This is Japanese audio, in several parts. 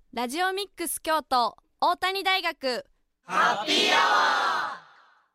ラジオミックス京都大谷大学ハッピーアワー。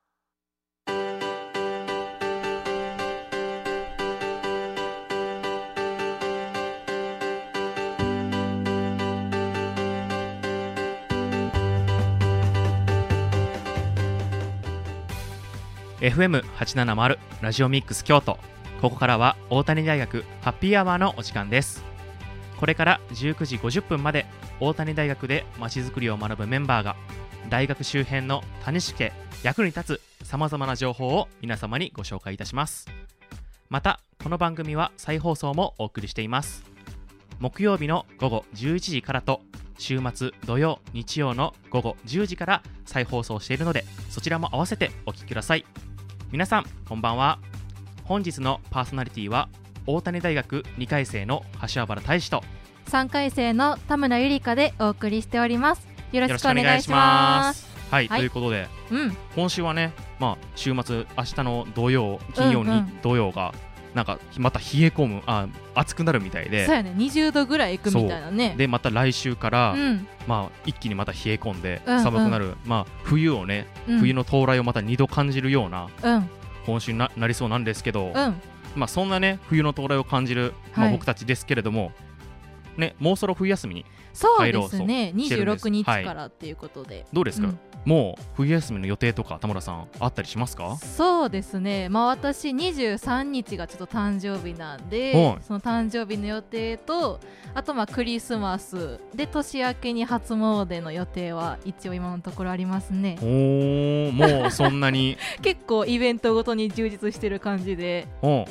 FM870 ラジオミックス京都。ここからは大谷大学ハッピーアワーのお時間です。これから19時50分まで大谷大学でまちづくりを学ぶメンバーが大学周辺の谷し家役に立つさまざまな情報を皆様にご紹介いたします。またこの番組は再放送もお送りしています。木曜日の午後11時からと週末土曜日曜の午後10時から再放送しているので、そちらも合わせてお聞きください。皆さんこんばんは。本日のパーソナリティは大谷大学2回生の柏原大志と 3回生の田村ゆりかでお送りしております。よろしくお願いします。 はい、ということで、今週はね、週末明日の土曜金曜に土曜がなんかまた冷え込む、暑くなるみたいで、 そうやね、20度ぐらいいくみたいなね。 でまた来週から、一気にまた冷え込んで寒くなる、冬をね、冬の到来をまた2度感じるような、今週に なりそうなんですけど、そんなね冬の到来を感じる、僕たちですけれどもね、もうそろ冬休みに入ろうとしてるんです。 そうですね、26日からっていうことで、 どうですか、もう冬休みの予定とか田村さんあったりしますか？ そうですね、私23日がちょっと誕生日なんで、その誕生日の予定と、あとクリスマスで年明けに初詣の予定は一応今のところありますね。 もうそんなに結構イベントごとに充実してる感じで、はい、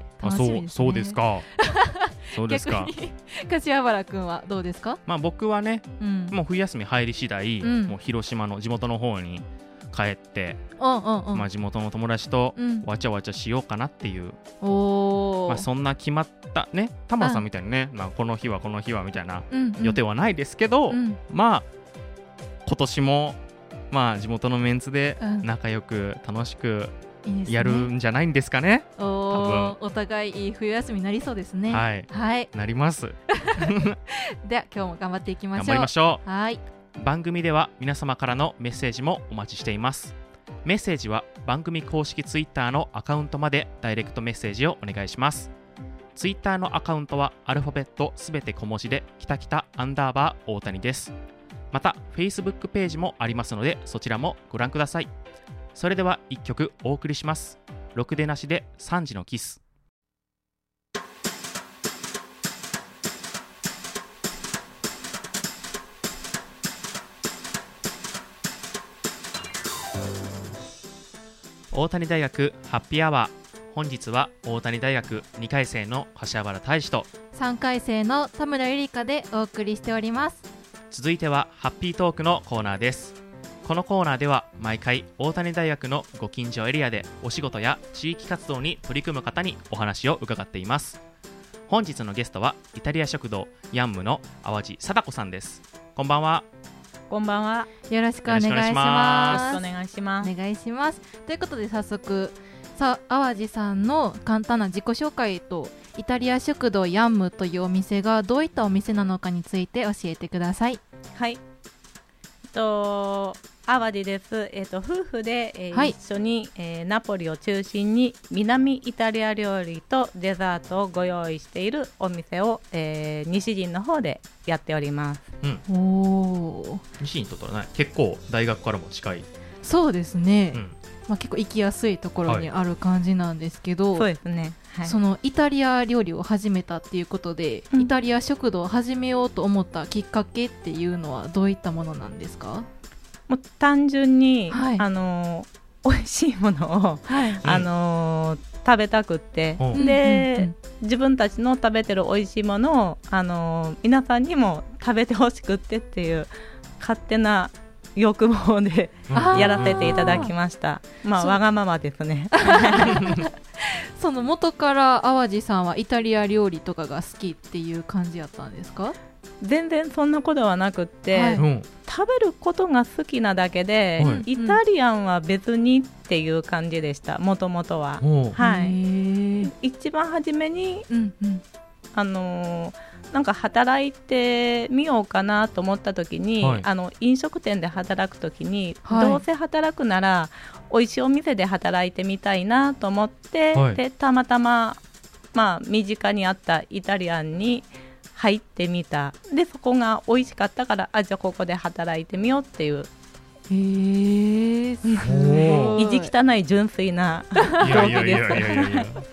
楽しみですね。 そうですかそうですか。 逆に柏原くんはどうですか？ 僕はね、もう冬休み入り次第、もう広島の地元の方に帰って、地元の友達とわちゃわちゃしようかなっていう、そんな決まったね、田村さんみたいにね、この日はこの日はみたいな予定はないですけど、今年も地元のメンツで仲良く楽しくやるんじゃないんですかね。 お互いいい冬休みになりそうですね。はい、 なりますでは今日も頑張っていきましょう。 頑張りましょう。 はい、 番組では皆様からのメッセージもお待ちしています。メッセージは番組公式ツイッターのアカウントまでダイレクトメッセージをお願いします。ツイッターのアカウントはアルファベットすべて小文字できたきた_大谷です。また Facebook ページもありますので、そちらもご覧ください。それでは1曲お送りします。ろくでなしで3時のキス。大谷大学ハッピーアワー。本日は大谷大学2回生の柏原大志と 3回生の田村ゆりかでお送りしております。 続いてはハッピートークのコーナーです。このコーナーでは毎回大谷大学のご近所エリアでお仕事や地域活動に取り組む方にお話を伺っています。本日のゲストはイタリア食堂ヤンムの淡路貞子さんです。こんばんは。 こんばんは。 よろしくお願いします。 よろしくお願いします。 お願いします。ということで早速淡路さんの簡単な自己紹介と、イタリア食堂ヤンムというお店がどういったお店なのかについて教えてください。 はい、淡路です。夫婦で、一緒に、ナポリを中心に南イタリア料理とデザートをご用意しているお店を、西陣の方でやっております。 西陣とったらね、結構大学からも近い。 そうですね、結構行きやすいところにある感じなんですけど、 そうですね、 そのイタリア料理を始めたっていうことで、イタリア食堂を始めようと思ったきっかけっていうのはどういったものなんですか？ もう単純に、美味しいものを、食べたくって、で、自分たちの食べてる美味しいものを、皆さんにも食べてほしくってっていう勝手な欲望でやらせていただきました。わがままですねその元から淡路さんはイタリア料理とかが好きっていう感じやったんですか？ 全然そんなことはなくって、食べることが好きなだけで、イタリアンは別にっていう感じでした、もともとは。一番初めに、 なんか働いてみようかなと思った時に、はい、飲食店で働く時に、はい、どうせ働くなら美味しいお店で働いてみたいなと思って、はい、でたまたま、身近にあったイタリアンに入ってみた。でそこが美味しかったから、じゃあここで働いてみようっていう、意地汚い純粋な動機です。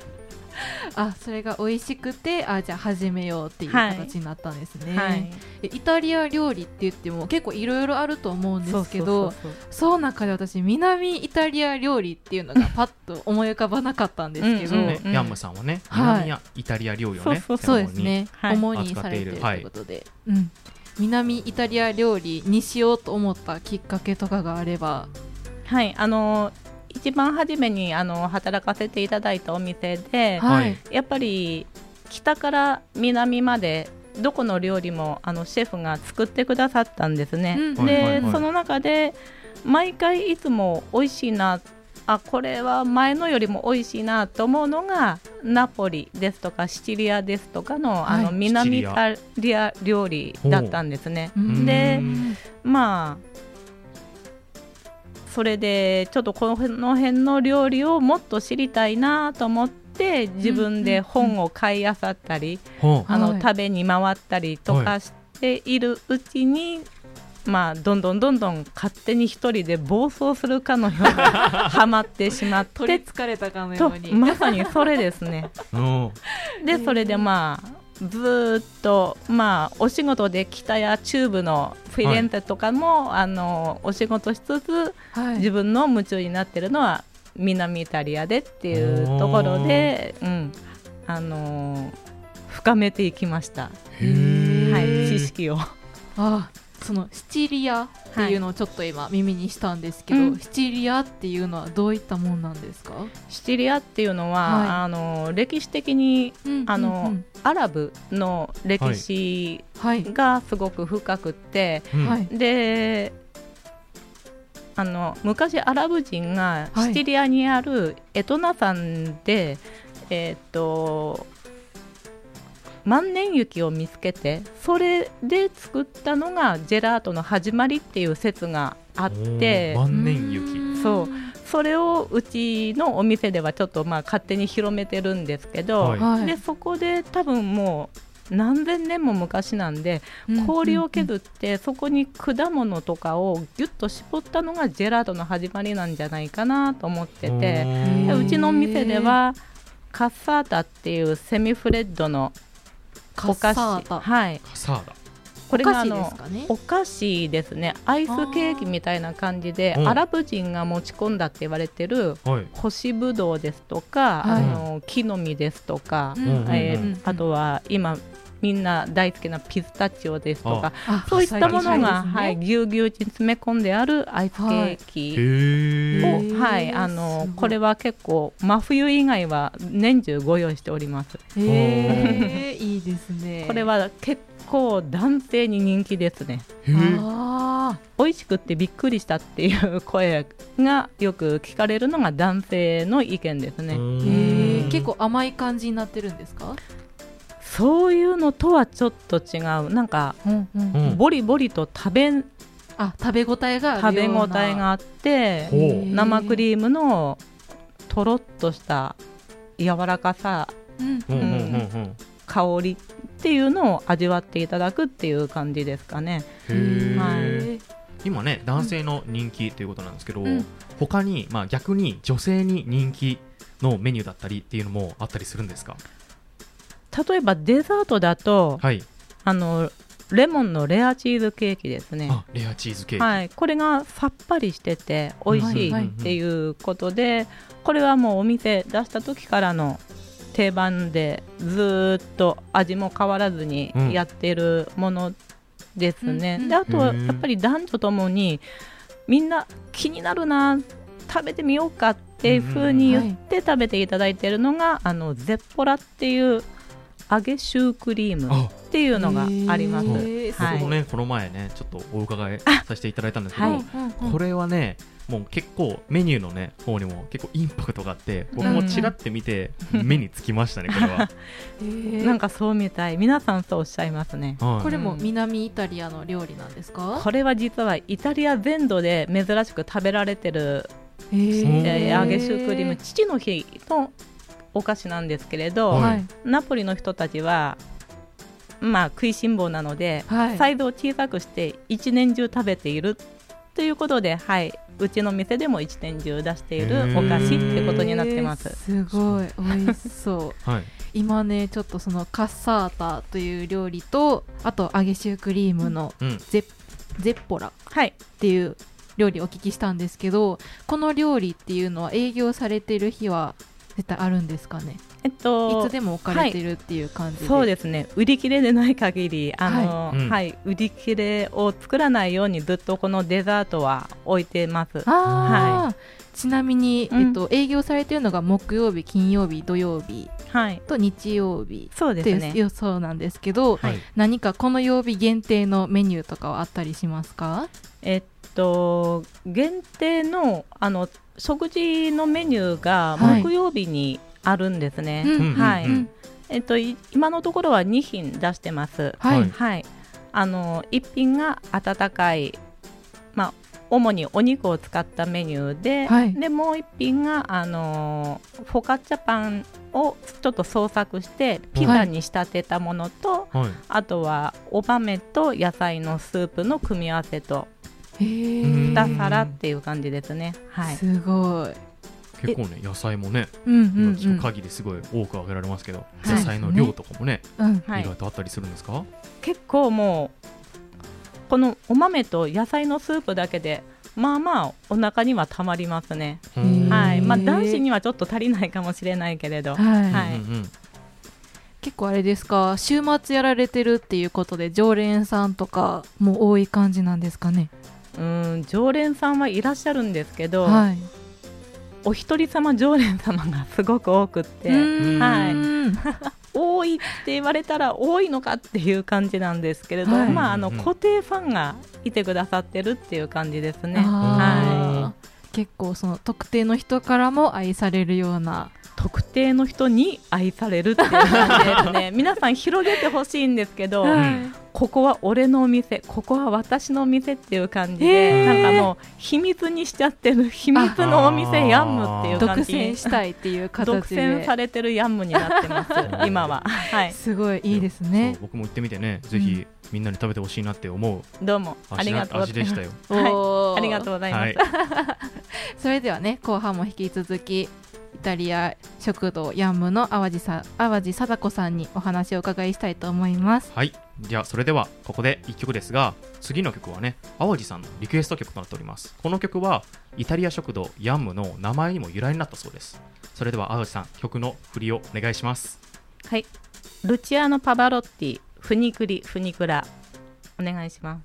それが美味しくて、じゃあ始めようっていう形になったんですね、はい、イタリア料理って言っても結構いろいろあると思うんですけど、その中で私南イタリア料理っていうのがパッと思い浮かばなかったんですけど、 ヤンムさんはね、南イタリア料理をね、 そうですね、主にされているということで、南イタリア料理にしようと思ったきっかけとかがあれば。 はい、一番初めに働かせていただいたお店で、はい、やっぱり北から南までどこの料理もシェフが作ってくださったんですね、で、その中で毎回いつも美味しいな、これは前のよりも美味しいなと思うのがナポリですとかシチリアですとかの、南イタリア料理だったんですね。で、それでちょっとこの辺の料理をもっと知りたいなと思って自分で本を買い漁ったり、食べに回ったりとかしているうちに、どんどん勝手に一人で暴走するかのようにハマってしまって取りつかれたかのようにまさにそれですねでそれでずっと、お仕事で北や中部のフィレンツェとかも、お仕事しつつ、自分の夢中になってるのは南イタリアでっていうところで、深めていきました。知識を。 そのシチリアっていうのをちょっと今耳にしたんですけど、シチリアっていうのはどういったもんなんですか？ シチリアっていうのは、歴史的に、アラブの歴史がすごく深くて、で昔アラブ人がシチリアにあるエトナ山で、万年雪を見つけて、それで作ったのがジェラートの始まりっていう説があって、 万年雪、 それをうちのお店ではちょっと勝手に広めてるんですけど、でそこで多分もう何千年も昔なんで、氷を削ってそこに果物とかをギュッと絞ったのがジェラートの始まりなんじゃないかなと思ってて、うちのお店ではカッサータっていうセミフレッドのお菓子、これがお菓子ですね。アイスケーキみたいな感じで、アラブ人が持ち込んだって言われてる干しぶどうですとか、木の実ですとか、あとは今みんな大好きなピスタチオですとか、そういったものが、ぎゅうぎゅうに詰め込んであるアイスケーキを、これは結構真冬以外は年中ご用意しております。 いいですね。 これは結構男性に人気ですね。美味しくってびっくりしたっていう声がよく聞かれるのが男性の意見ですね。 結構甘い感じになってるんですか？ そういうのとはちょっと違う。なんか、ボリボリと食べ応えがあって、生クリームのとろっとした柔らかさ、香りっていうのを味わっていただくっていう感じですかね。 今ね、男性の人気ということなんですけど、他に、逆に女性に人気のメニューだったりっていうのもあったりするんですか？ 例えばデザートだと、レモンのレアチーズケーキですね。 レアチーズケーキ、 これがさっぱりしてて美味しいっていうことで、これはもうお店出した時からの定番で、ずっと味も変わらずにやってるものですね。であとやっぱり男女ともにみんな気になるな、食べてみようかっていう風に言って食べていただいているのが、ゼッポラっていう揚げシュークリームっていうのがあります。 僕もねこの前ねちょっとお伺いさせていただいたんですけど、これはねもう結構メニューのね方にも結構インパクトがあって僕もちらって見て目につきましたね、これはなんかそうみたい、皆さんそうおっしゃいますね。 これも南イタリアの料理なんですか？ これは実はイタリア全土で珍しく食べられてる揚げシュークリーム、父の日のお菓子なんですけれど、ナポリの人たちはまあ食いしん坊なので、サイズを小さくして一年中食べているということで、うちの店でも一年中出しているお菓子ってことになってます。 すごい美味しそう、今ねちょっとそのカッサータという料理と、あと揚げシュークリームのゼッポラっていう料理をお聞きしたんですけど、この料理っていうのは営業されてる日は絶対あるんですかね？いつでも置かれてるっていう感じで、 そうですね、売り切れでない限り売り切れを作らないようにずっとこのデザートは置いてます。 ちなみに、営業されているのが木曜日、金曜日、土曜日、と日曜日っていう予想なんですけど、何かこの曜日限定のメニューとかはあったりしますか？ 限定の食事のメニューが木曜日にあるんですね。今のところは2品出してます。1品が温かい、主にお肉を使ったメニューで、でもう1品がフォカッチャパンをちょっと創作してピザに仕立てたものと、あとはお豆と野菜のスープの組み合わせと2皿っていう感じですね。 すごい。 結構ね野菜もね、私の限りすごい多く挙げられますけど、野菜の量とかもね、意外とあったりするんですか？ 結構もうこのお豆と野菜のスープだけでまあまあお腹にはたまりますね。男子にはちょっと足りないかもしれないけれど、 結構あれですか、週末やられてるっていうことで常連さんとかも多い感じなんですかね？ 常連さんはいらっしゃるんですけど、お一人様常連様がすごく多くって、多いって言われたら多いのかっていう感じなんですけれど、固定ファンがいてくださってるっていう感じですね。 結構その特定の人からも愛されるような、 特定の人に愛されるっていう感じですね。皆さん広げてほしいんですけど、ここは俺のお店、ここは私のお店っていう感じで、なんかもう秘密にしちゃってる、秘密のお店ヤンムっていう感じ、 独占したいっていう形で独占されてるヤンムになってます今は。 すごいいいですね。 僕も行ってみてね、ぜひみんなに食べてほしいなって思うどうもありがとうございます。 味でしたよ。 ありがとうございます。 それではね、後半も引き続きイタリア食堂ヤンムの淡路貞子さんにお話をお伺いしたいと思います。 じゃあそれではここで1曲ですが、次の曲はね淡路さんのリクエスト曲となっております。この曲はイタリア食堂ヤンムの名前にも由来になったそうです。それでは淡路さん、曲の振りをお願いします。 ルチアーノ・パバロッティ、フニクリフニクラ、お願いします。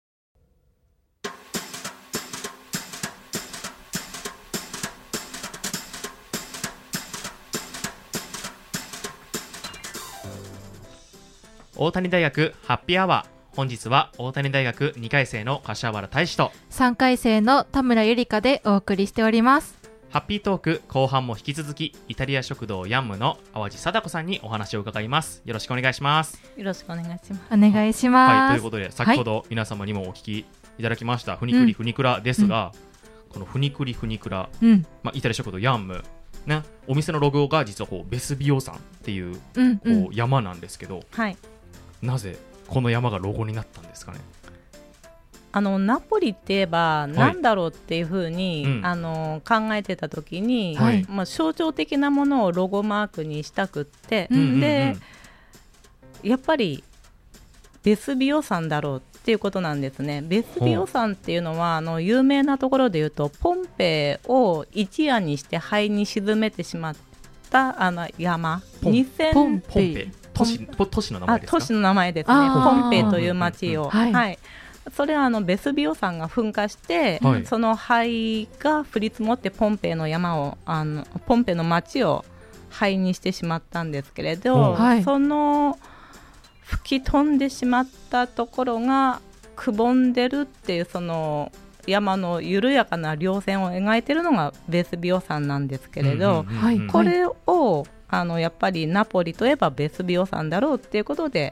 大谷大学ハッピーアワー、本日は大谷大学2回生の柏原大志と 3回生の田村ゆりかでお送りしております。 ハッピートーク後半も引き続きイタリア食堂ヤンムの淡路貞子さんにお話を伺います。よろしくお願いします。 よろしくお願いします。 お願いします。 ということで先ほど皆様にもお聞きいただきましたフニクリフニクラですが、このフニクリフニクラ、イタリア食堂ヤンムね、お店のロゴが実はこうベスビオ山っていう、こう山なんですけど、なぜこの山がロゴになったんですかね？ ナポリって言えばなんだろうっていうふうに、考えてた時に、象徴的なものをロゴマークにしたくって、でやっぱりベスビオ山だろうっていうことなんですね。ベスビオ山っていうのは有名なところでいうとポンペイを一夜にして灰に沈めてしまった山、 ポンペイ都市の名前ですか？ 都市の名前ですね。ポンペイという町を、それはベスビオ山が噴火して、その灰が降り積もってポンペイの山をポンペイの町を灰にしてしまったんですけれど、その吹き飛んでしまったところがくぼんでるっていう、その山の緩やかな稜線を描いてるのがベスビオ山なんですけれど、これをやっぱりナポリといえばベスビオ山だろうっていうことで、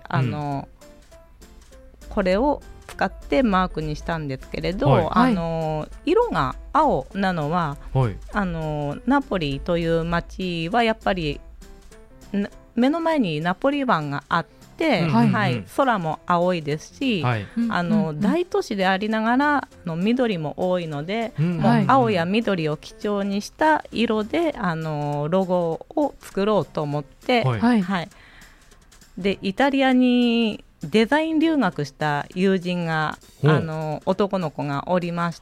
これを使ってマークにしたんですけれど、色が青なのは、ナポリという町はやっぱり目の前にナポリ湾があって、空も青いですし、大都市でありながら緑も多いので、もう青や緑を基調にした色でロゴを作ろうと思って、でイタリアにデザイン留学した友人が男の子がおりまして、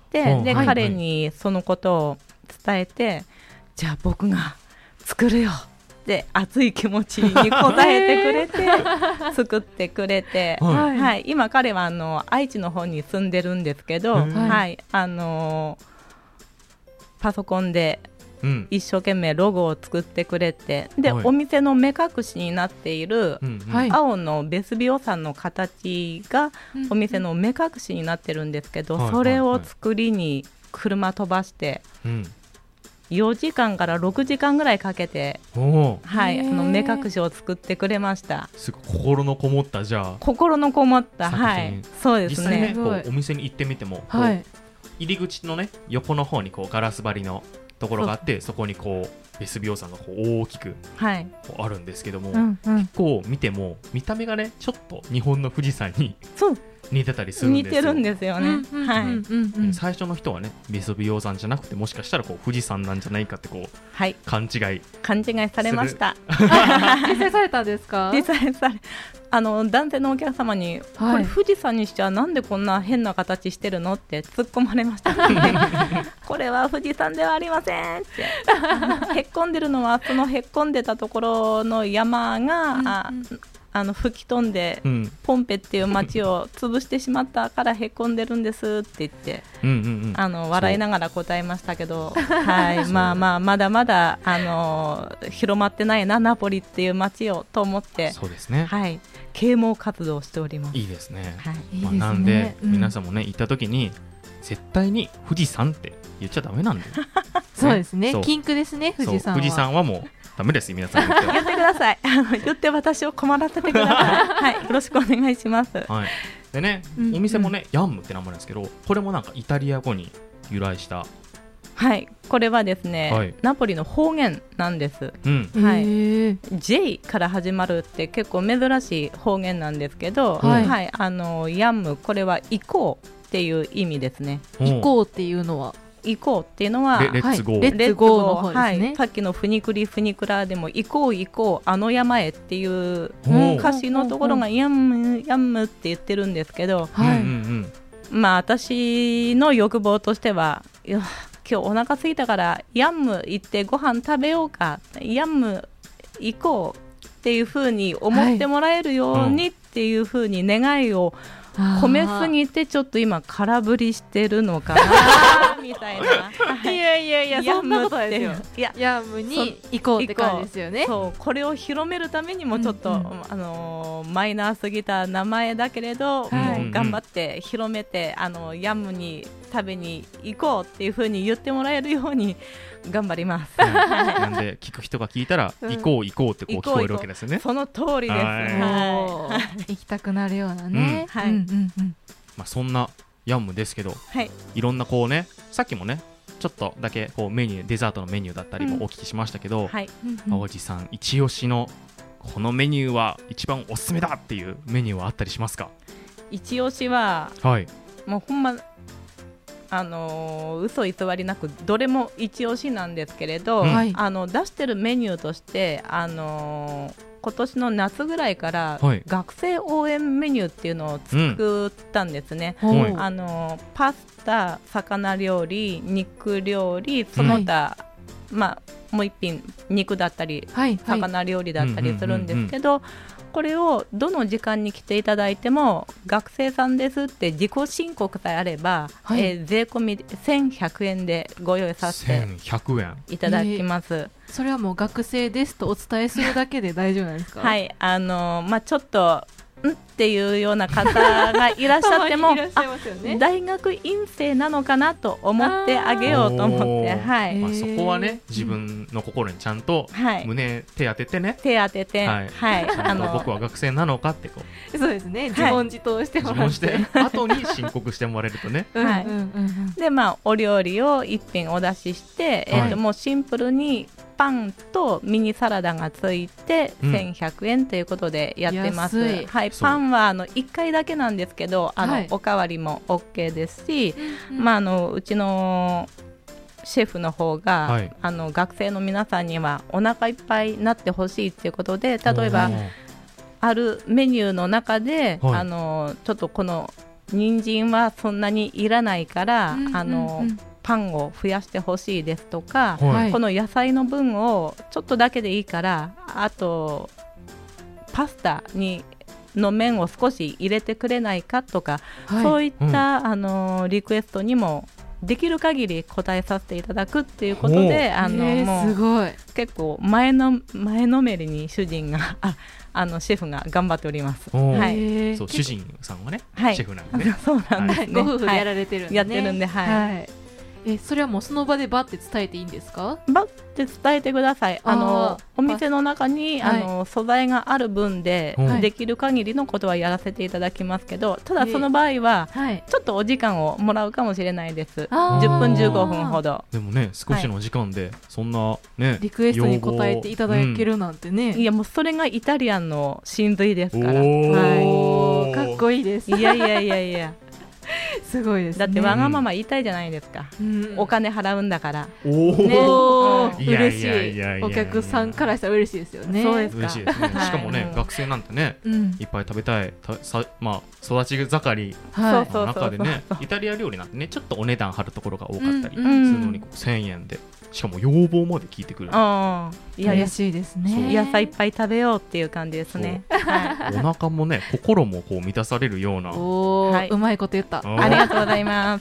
で彼にそのことを伝えて、じゃあ僕が作るよって熱い気持ちに応えてくれて作ってくれて、今彼は愛知の方に住んでるんですけど、パソコンで一生懸命ロゴを作ってくれて、で、お店の目隠しになっている青のベスビオ山の形がお店の目隠しになってるんですけど、それを作りに車飛ばして、4時間から6時間ぐらいかけて、目隠しを作ってくれました。 すごい心のこもった、じゃあ心のこもった、そうですね。 実際ね、お店に行ってみても、入り口のね横の方にガラス張りのところがあって、そこにベスビオ山が大きくあるんですけども、結構見ても見た目がねちょっと日本の富士山に似てたりするんですよ。 似てるんですよね。 最初の人はねベスビオ山じゃなくて、もしかしたら富士山なんじゃないかって勘違いされました。 実際されたんですか？ 実際され、男性のお客様に、これ富士山にしてはなんでこんな変な形してるのって突っ込まれました。これは富士山ではありませんって。へっこんでるのはそのへっこんでたところの山が、吹き飛んで、ポンペっていう町を潰してしまったからへこんでるんですって言って、笑いながら答えましたけど、まだまだ広まってないなナポリっていう町をと思って、 そうですね、 啓蒙活動をしております。 いいですね。なんで、皆さんもね行った時に絶対に富士山って言っちゃダメなんでそうですね、禁句ですね。富士山はもうダメです皆さん言ってください。言って私を困らせてください。よろしくお願いします。 でね、お店もねヤンムって名前なんですけど、これもなんかイタリア語に由来した。 これはですね、ナポリの方言なんです。J から始まるって結構珍しい方言なんですけど、ヤンム、これは行こうっていう意味ですね。 行こうっていうのは行こうっていうのはレッツゴー、 レッツゴーの方ですね。 さっきのフニクリフニクラでも行こう行こうあの山へっていう歌詞のところがヤンムヤンムって言ってるんですけど、私の欲望としては、今日お腹空いたからヤンム行ってご飯食べようか、ヤンム行こうっていう風に思ってもらえるようにっていう風に願いを込めすぎて、ちょっと今空振りしてるのかなみたいな。 いやそんなことないですよ。ヤムに行こうって感じですよね。 そう、これを広めるためにもちょっと、マイナーすぎた名前だけれど、もう頑張って広めて、ヤムに食べに行こうっていう風に言ってもらえるように頑張ります。 なんで聞く人が聞いたら、行こう行こうって聞こえるわけですよね。 その通りです。 行きたくなるようなね。 そんなヤンムですけど、いろんなさっきもねちょっとだけメニュー、デザートのメニューだったりもお聞きしましたけど、淡路さん一押しのこのメニューは一番おすすめだっていうメニューはあったりしますか？ 一押しは、もうほんま嘘偽りなくどれも一押しなんですけれど、出してるメニューとして、今年の夏ぐらいから学生応援メニューっていうのを作ったんですね。パスタ、魚料理、肉料理、その他、もう一品肉だったり、魚料理だったりするんですけど、 これをどの時間に来ていただいても学生さんですって自己申告さえあれば、税込み1100円でご用意させていただきます。 それはもう学生ですとお伝えするだけで大丈夫なんですか？ はい、ちょっとっていうような方がいらっしゃっても大学院生なのかなと思ってあげようと思って、 そこはね自分の心にちゃんと胸手当ててね、 手当てて、 僕は学生なのかってこうそうですね、自問自答してもらって、 後に申告してもらえるとねでお料理を一品お出しして、もうシンプルにパンとミニサラダがついて1100円ということでやってます。パンは1回だけなんですけど、おかわりも OK ですし、うちのシェフの方が、学生の皆さんにはお腹いっぱいになってほしいということで、例えばあるメニューの中で、ちょっとこの人参はそんなにいらないから、パンを増やしてほしいですとか、この野菜の分をちょっとだけでいいから、あとパスタの麺を少し入れてくれないかとか、そういった、リクエストにもできる限り答えさせていただくっていうことで、もうすごい結構前のめりに主人がシェフが頑張っております。 そう、主人さんはね、シェフなんでね。 そうなんですね。 ご夫婦でやられてるんでね。 やってるんで、 それはもうその場でバッて伝えていいんですか？ バッて伝えてください。お店の中に素材がある分で、できる限りのことはやらせていただきますけど、ただその場合はちょっとお時間をもらうかもしれないです。10分15分ほど。 でもね、少しの時間でそんなねリクエストに応えていただけるなんてね。 いや、もうそれがイタリアンの真髄ですから。 かっこいいです。 いやすごいですね。 だってわがまま言いたいじゃないですか、お金払うんだから。 嬉しい。お客さんからしたら嬉しいですよね。 そうですか。 嬉しいですね。しかもね、学生なんてね、いっぱい食べたい育ち盛りの中でね、イタリア料理なんてね、ちょっとお値段張るところが多かったりするのに、1000円で、しかも要望まで聞いてくる。 嬉しいですね。 野菜いっぱい食べようっていう感じですね。 お腹もね、心もこう満たされるような。 うまいこと言った。 ありがとうございます。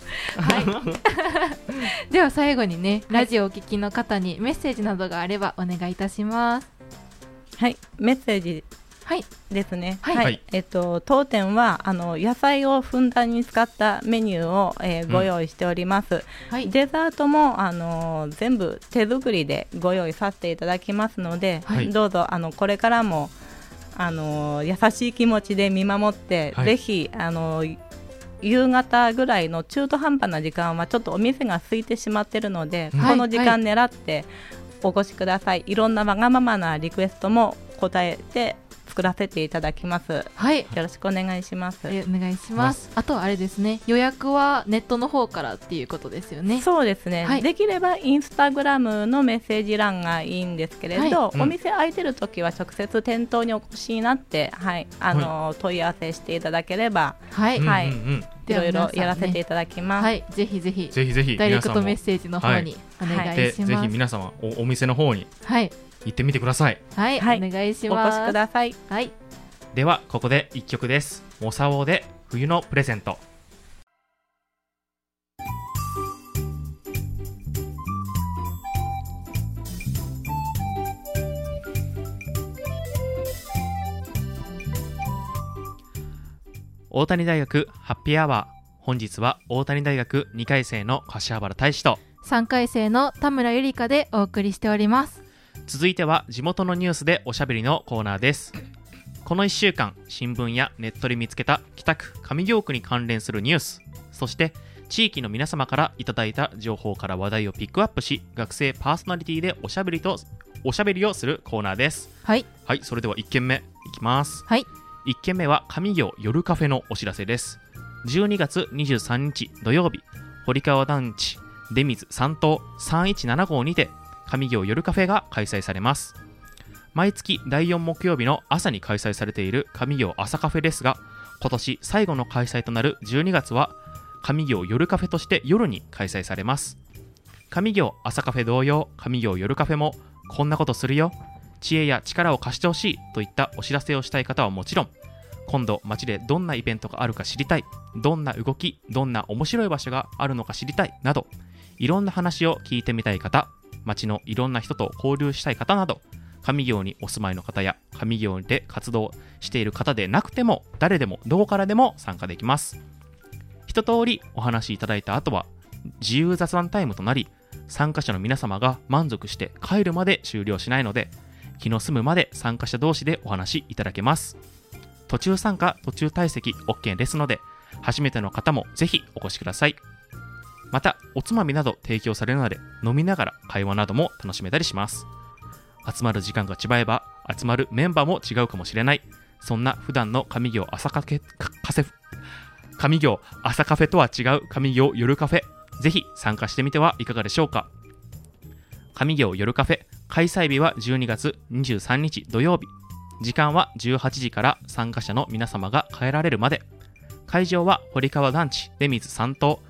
では最後にね、ラジオをお聞きの方にメッセージなどがあればお願いいたします。 はい、メッセージですね。当店は野菜をふんだんに使ったメニューを、ご用意しております。デザートも全部手作りでご用意させていただきますので、どうぞこれからも優しい気持ちで見守って、ぜひ夕方ぐらいの中途半端な時間はちょっとお店が空いてしまっているので、この時間狙ってお越しください。いろんなわがままなリクエストも答えて作らせていただきます。よろしくお願いします。 お願いします。あとはあれですね、予約はネットの方からっていうことですよね。 そうですね、できればインスタグラムのメッセージ欄がいいんですけれど、お店開いてるときは直接店頭にお越しになって、問い合わせしていただければ、いろいろやらせていただきます。 ぜひぜひダイレクトメッセージの方にお願いします。 ぜひ皆様お店の方に行ってみてください。 お願いします。 お越しください。 ではここで1曲です。モサオで冬のプレゼント。大谷大学ハッピーアワー。本日は大谷大学2回生の柏原大志と 3回生の田村ゆりかでお送りしております。 続いては地元のニュースでおしゃべりのコーナーです。この1週間、新聞やネットで見つけた北区上京区に関連するニュース、そして地域の皆様からいただいた情報から話題をピックアップし、学生パーソナリティでおしゃべりをするコーナーです。それでは1件目いきます。1件目は上京夜カフェのお知らせです。12月23日土曜日、堀川団地出水3棟3175にて上京夜カフェが開催されます。毎月第4木曜日の朝に開催されている上京朝カフェですが、今年最後の開催となる12月は上京夜カフェとして夜に開催されます。上京朝カフェ同様、上京夜カフェもこんなことするよ、 知恵や力を貸してほしいといったお知らせをしたい方はもちろん、今度街でどんなイベントがあるか知りたい、どんな動き、どんな面白い場所があるのか知りたいなど、いろんな話を聞いてみたい方、街のいろんな人と交流したい方など、上京にお住まいの方や上京で活動している方でなくても、誰でもどこからでも参加できます。一通りお話しいただいた後は自由雑談タイムとなり、参加者の皆様が満足して帰るまで終了しないので、気の済むまで参加者同士でお話しいただけます。途中参加、途中退席 OK ですので、初めての方もぜひお越しください。またおつまみなど提供されるので、飲みながら会話なども楽しめたりします。集まる時間が違えば集まるメンバーも違うかもしれない、そんな普段の上京朝カフェとは違う上京夜カフェ、ぜひ参加してみてはいかがでしょうか。上京夜カフェ開催日は12月23日土曜日、時間は18時から参加者の皆様が帰られるまで。会場は堀川団地出水3棟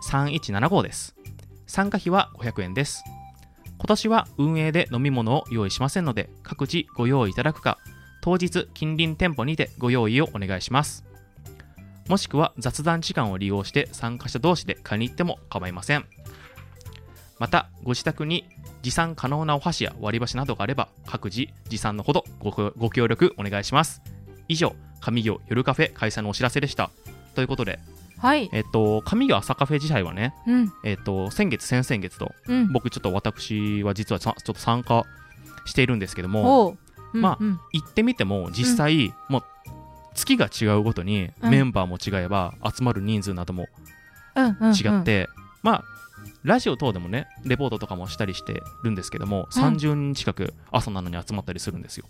3175です。参加費は500円です。今年は運営で飲み物を用意しませんので、各自ご用意いただくか、当日近隣店舗にてご用意をお願いします。もしくは雑談時間を利用して参加者同士で買いに行っても構いません。またご自宅に持参可能なお箸や割り箸などがあれば、各自持参のほど ご協力お願いします。以上、上京夜カフェ開催のお知らせでした。ということで、 はい、 上京朝カフェ自体はね、先月先々月と、僕ちょっと私は実はちょっと参加しているんですけども、行ってみても実際、もう月が違うごとにメンバーも違えば、集まる人数なども違って、ラジオ等でもねレポートとかもしたりしてるんですけども、30人近く朝なのに集まったりするんですよ。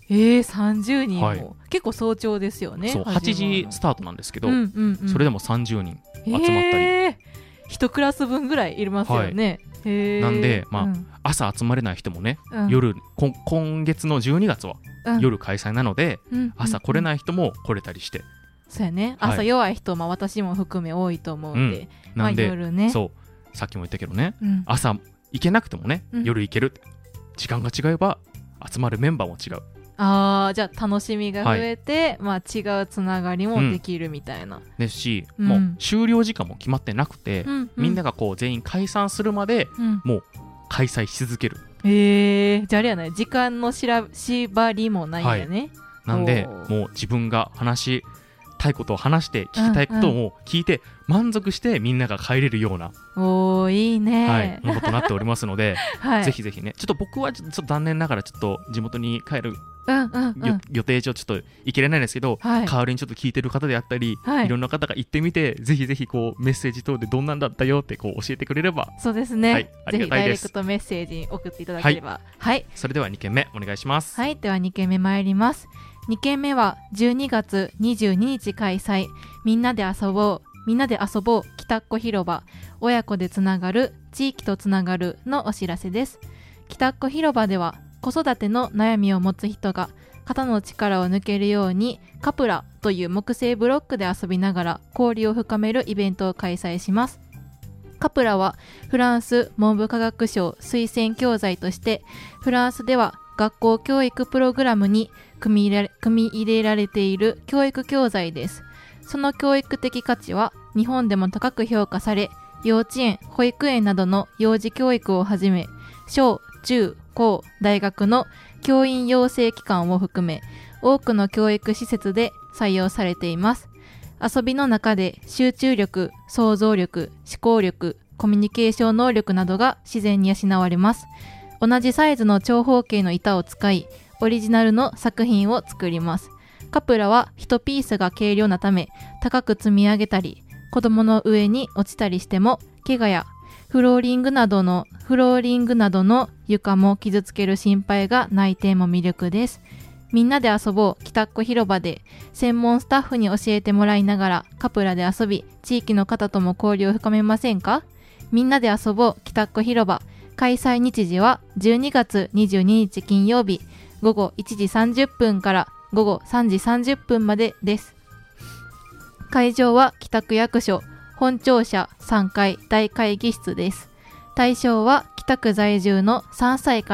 30人も、結構早朝ですよね。 そう、8時スタートなんですけど、それでも30人集まったり、 1クラス分ぐらいいますよね。 なんで、朝集まれない人もね、夜今月の12月は夜開催なので、朝来れない人も来れたりして、 そうやね、朝弱い人、私も含め多いと思うんで、 なんで夜ね、 そうさっきも言ったけどね、朝行けなくてもね、夜行ける、時間が違えば集まるメンバーも違う。 じゃあ楽しみが増えて、違うつながりもできるみたいな、 ですし、もう終了時間も決まってなくて、みんながこう全員解散するまで、もう開催し続ける。 じゃああれやね、時間の縛りもないんだね。 なんでもう自分が話したいことを話して、聞きたいことを聞いて、満足してみんなが帰れるような、 いいね、 ものとなっておりますので、ぜひぜひね、ちょっと僕はちょっと残念ながらちょっと地元に帰る予定上ちょっと行けれないんですけど、代わりにちょっと聞いてる方であったり、いろんな方が行ってみて、ぜひぜひこうメッセージ等でどんなんだったよってこう教えてくれれば、 そうですね、 ありがたいです。 ぜひダイレクトメッセージに送っていただければ。 それでは2件目お願いします。 では2件目参ります。2件目は12月22日開催、みんなで遊ぼう北っ子広場、親子でつながる地域とつながるのお知らせです。北っ子広場では子育ての悩みを持つ人が肩の力を抜けるようにカプラという木製ブロックで遊びながら交流を深めるイベントを開催します。カプラはフランス文部科学省推薦教材としてフランスでは学校教育プログラムに組み入れられている教育教材です。その教育的価値は日本でも高く評価され、幼稚園、保育園などの幼児教育をはじめ、小、中、高、大学の教員養成機関を含め、多くの教育施設で採用されています。遊びの中で集中力、想像力、思考力、コミュニケーション能力などが自然に養われます。同じサイズの長方形の板を使い、オリジナルの作品を作ります。カプラは1ピースが軽量なため、高く積み上げたり、子供の上に落ちたりしても、怪我やフローリングなどの床も傷つける心配がない点も魅力です。みんなで遊ぼう北っ子広場で専門スタッフに教えてもらいながらカプラで遊び、地域の方とも交流を深めませんか？みんなで遊ぼう北っ子広場、開催日時は12月22日金曜日午後1時30分から午後3時30分までです。会場は北区役所本庁舎3階大会議室です。対象は北区在住の3歳から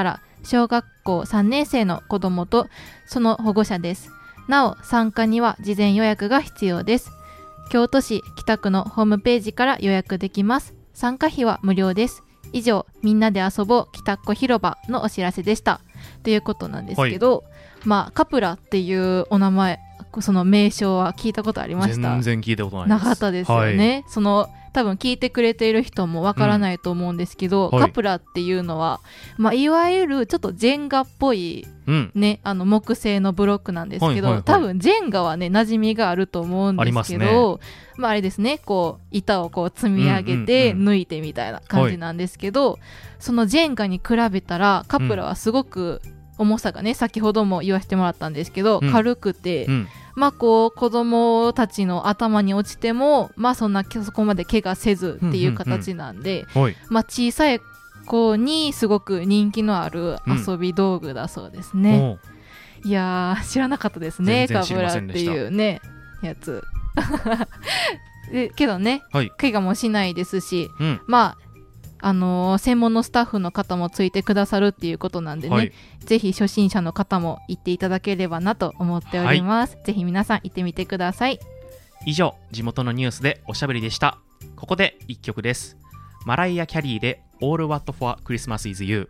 小学校3年生の子どもとその保護者です。なお参加には事前予約が必要です。京都市北区のホームページから予約できます。参加費は無料です。以上、みんなで遊ぼう北っ子広場のお知らせでしたということなんですけど、カプラっていうお名前、その名称は聞いたことありました？ 全然聞いたことないです。 なかったですよね。その多分聞いてくれている人もわからないと思うんですけど、カプラっていうのは、いわゆるちょっとジェンガっぽい、ね、木製のブロックなんですけど、多分ジェンガはね馴染みがあると思うんですけど、あれですね、こう板をこう積み上げて抜いてみたいな感じなんですけど、そのジェンガに比べたらカプラはすごく重さがね、先ほども言わせてもらったんですけど、軽くて、こう子供たちの頭に落ちてもそこまで怪我せずっていう形なんで、小さい子にすごく人気のある遊び道具だそうですね。いやー、知らなかったですね、カプラっていうねやつけどね、怪我もしないですし、専門のスタッフの方もついてくださるっていうことなんでね、ぜひ初心者の方も行っていただければなと思っております。ぜひ皆さん行ってみてください。 以上、地元のニュースでおしゃべりでした。ここで1曲です。マライア・キャリーで All What for Christmas is You。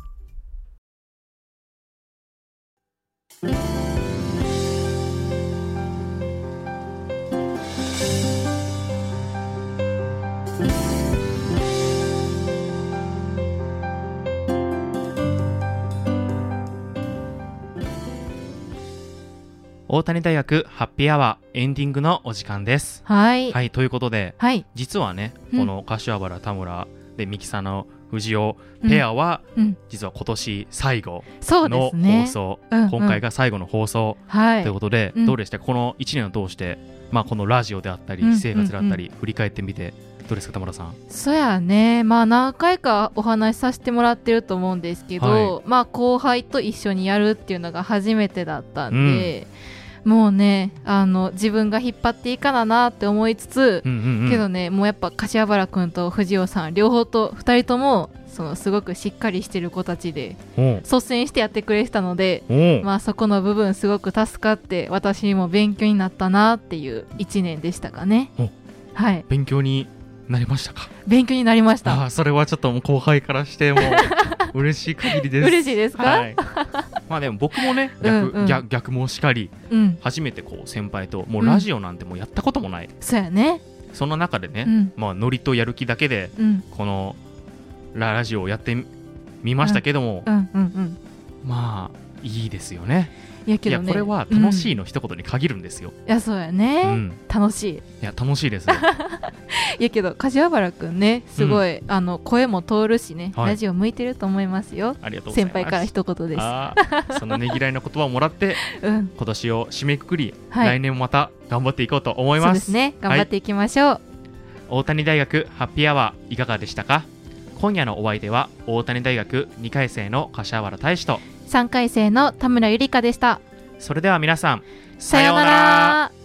大谷大学ハッピーアワーエンディングのお時間です。はい、ということで、実はね、この柏原田村で三木さんの藤尾ペアは、実は今年最後の放送、今回が最後の放送、ということで、どうでしたか、この1年を通して、このラジオであったり、私生活であったり、振り返ってみてどうですか、田村さん。 そうやね、何回かお話しさせてもらってると思うんですけど、後輩と一緒にやるっていうのが初めてだったんで、もうね、自分が引っ張っていいかなって思いつつ、けどね、もうやっぱ柏原くんと藤尾さん両方と2人ともすごくしっかりしてる子たちで率先してやってくれてたので、そこの部分すごく助かって、私にも勉強になったなっていう1年でしたかね。 勉強になりましたか？ 勉強になりました。 それはちょっともう後輩からしても嬉しい限りです。 嬉しいですか？ でも僕もね、逆もしかり、初めてこう先輩ともうラジオなんてもうやったこともない、 そうやね。その中でね、ノリとやる気だけで、このラジオをやってみましたけども、いいですよね。いやこれは楽しいの一言に限るんですよ。 いや、そうやね、楽しい。いや楽しいですよ。 いやけど柏原くんね、すごい、声も通るしね、ラジオ向いてると思いますよ。 ありがとうございます。 先輩から一言です。 そのねぎらいの言葉をもらって、今年を締めくくり、来年もまた頑張っていこうと思います。そうですね、頑張っていきましょう。 大谷大学ハッピーアワーいかがでしたか？今夜のお相手は大谷大学2回生の柏原大志と 3回生の田村ゆりかでした。 それでは皆さん、 さようなら。